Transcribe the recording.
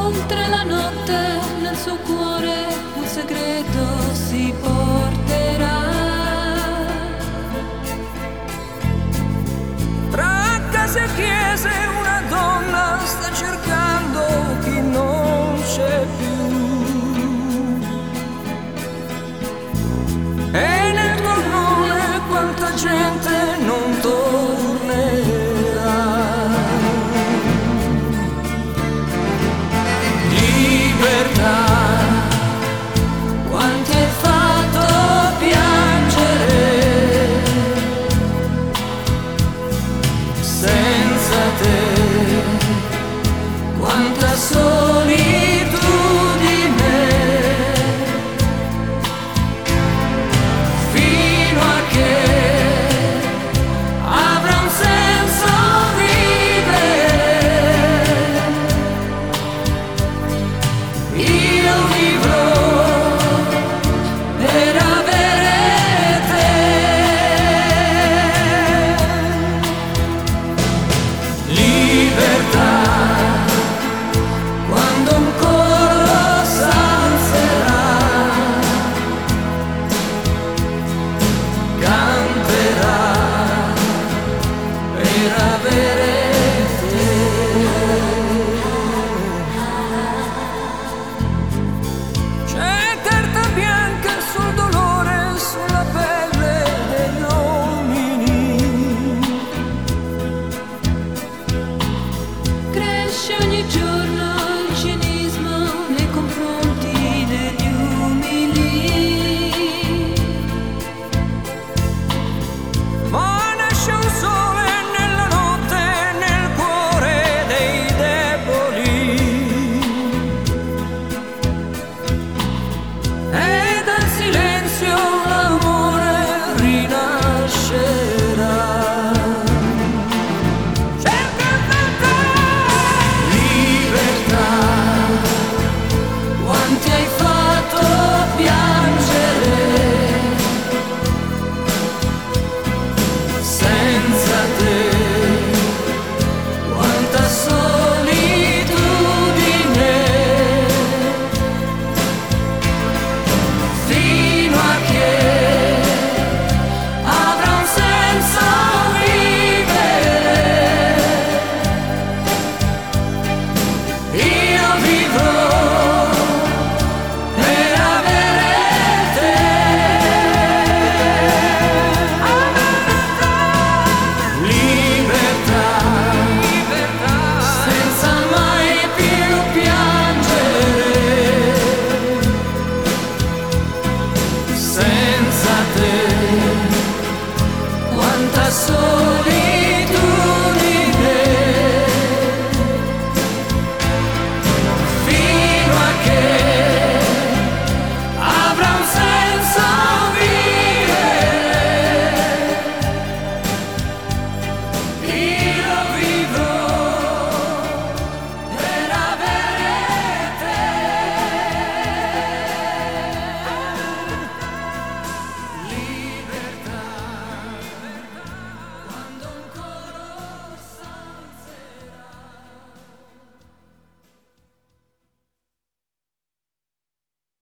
Oltre la notte nel suo cuore un segreto si porterà. Tra case e chiese una donna sta cercando chi non c'è più. E nel tuo nome quanta gente non tornerà. Libertà, quanti hai fatto piangere. Senza te, quanta solitudine. Fino a che avrà un senso vivere, io vivrò per avere te. Libertà, quando un coro s'alzerà, canterà per avere te. C'è carta bianca sul dolore, sulla pelle degli uomini. Cresce ogni giorno